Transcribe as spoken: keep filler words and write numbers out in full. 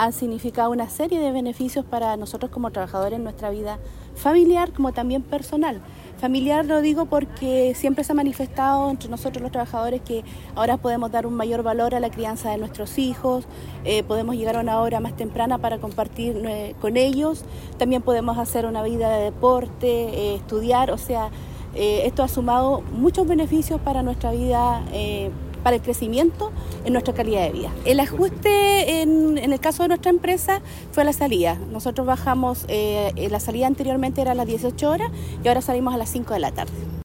han significado una serie de beneficios para nosotros como trabajadores en nuestra vida familiar como también personal. Familiar lo digo porque siempre se ha manifestado entre nosotros los trabajadores que ahora podemos dar un mayor valor a la crianza de nuestros hijos, eh, podemos llegar a una hora más temprana para compartir eh, con ellos, también podemos hacer una vida de deporte, eh, estudiar, o sea, eh, esto ha sumado muchos beneficios para nuestra vida, eh, para el crecimiento en nuestra calidad de vida. El ajuste en, en el caso de nuestra empresa fue a la salida. Nosotros bajamos, eh, la salida anteriormente era a las dieciocho horas y ahora salimos a las cinco de la tarde.